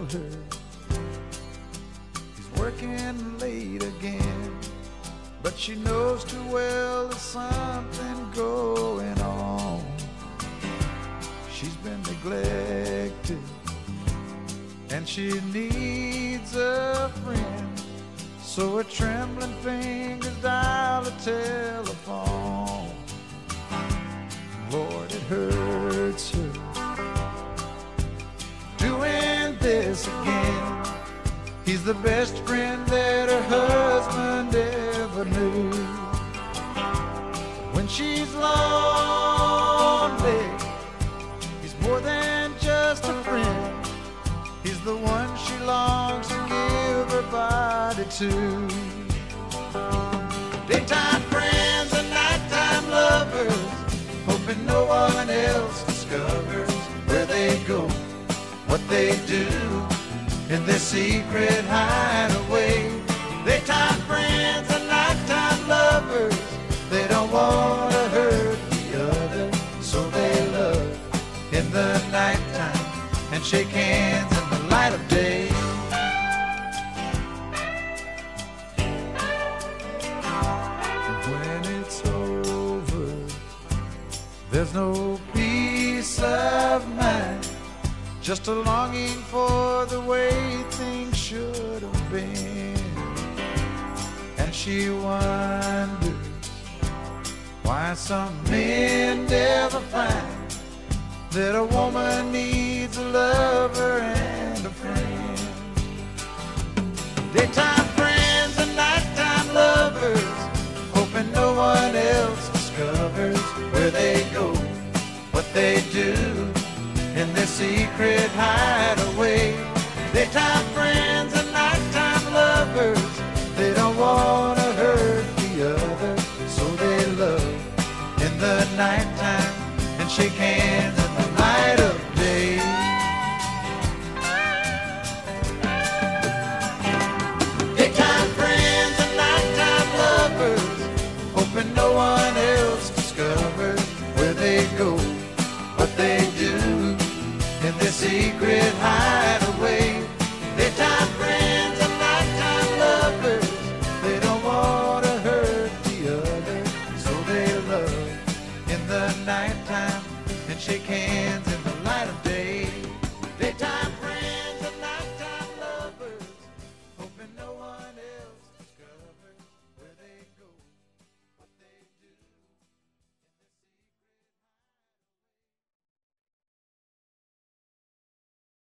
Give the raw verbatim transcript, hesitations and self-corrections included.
her he's working late again, but she knows too well there's something going on. She's been neglected and she needs a friend, so her trembling fingers dial the telephone. Lord, it hurts her doing this again. He's the best friend that her husband ever knew. When she's lonely, he's more than just a friend. He's the one she longs to give her body to. Daytime friends and nighttime lovers, hoping no one else discovers where they go, what they do in their secret hideaway. Daytime friends and nighttime lovers, they don't want to hurt the other, so they love in the nighttime and shake hands in the light of day. When it's over, there's no peace of mind, just a longing for the way things should have been. And she wonders why some men never find that a woman needs a lover and a friend. Daytime friends and nighttime lovers, hoping no one else discovers where they go, what they do in their secret hideaway.